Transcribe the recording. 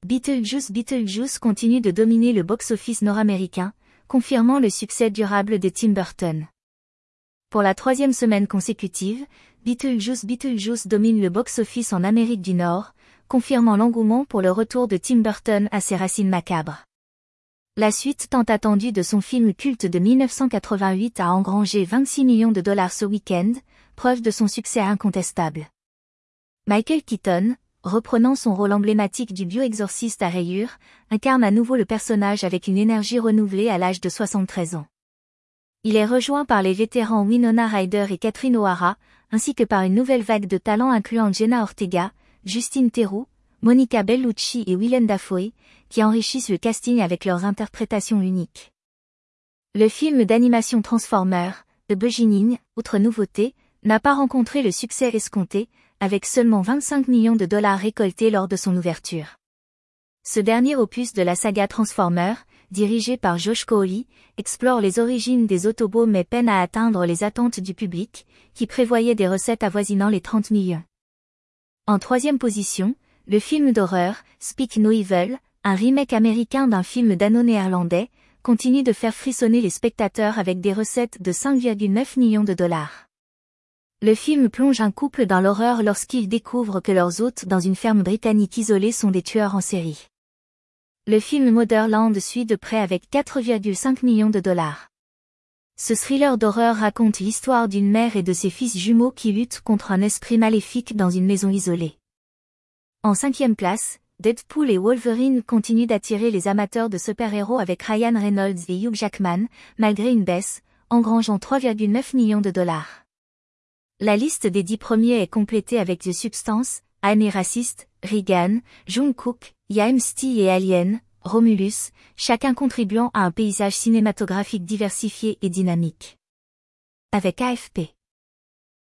Beetlejuice continue de dominer le box-office nord-américain, confirmant le succès durable de Tim Burton. Pour la 3e semaine consécutive, Beetlejuice domine le box-office en Amérique du Nord, confirmant l'engouement pour le retour de Tim Burton à ses racines macabres. La suite tant attendue de son film culte de 1988 a engrangé 26 millions de dollars ce week-end, preuve de son succès incontestable. Michael Keaton, reprenant son rôle emblématique du bioexorciste à rayures, incarne à nouveau le personnage avec une énergie renouvelée à l'âge de 73 ans. Il est rejoint par les vétérans Winona Ryder et Catherine O'Hara, ainsi que par une nouvelle vague de talents incluant Jenna Ortega, Justin Theroux, Monica Bellucci et Willem Dafoe, qui enrichissent le casting avec leurs interprétations uniques. Le film d'animation Transformers, The Beginning, outre nouveauté, n'a pas rencontré le succès escompté, avec seulement 25 millions de dollars récoltés lors de son ouverture. Ce dernier opus de la saga Transformers, dirigé par Josh Cawley, explore les origines des Autobots mais peine à atteindre les attentes du public, qui prévoyait des recettes avoisinant les 30 millions. En 3e position, le film d'horreur, Speak No Evil, un remake américain d'un film dano-néerlandais, continue de faire frissonner les spectateurs avec des recettes de 5,9 millions de dollars. Le film plonge un couple dans l'horreur lorsqu'ils découvrent que leurs hôtes dans une ferme britannique isolée sont des tueurs en série. Le film Motherland suit de près avec 4,5 millions de dollars. Ce thriller d'horreur raconte l'histoire d'une mère et de ses fils jumeaux qui luttent contre un esprit maléfique dans une maison isolée. En 5e place, Deadpool et Wolverine continuent d'attirer les amateurs de super-héros avec Ryan Reynolds et Hugh Jackman, malgré une baisse, engrangeant 3,9 millions de dollars. La liste des 10 premiers est complétée avec The Substance, Annie Raciste, Reagan, Jungkook, Yamsti et Alien, Romulus, chacun contribuant à un paysage cinématographique diversifié et dynamique. Avec AFP.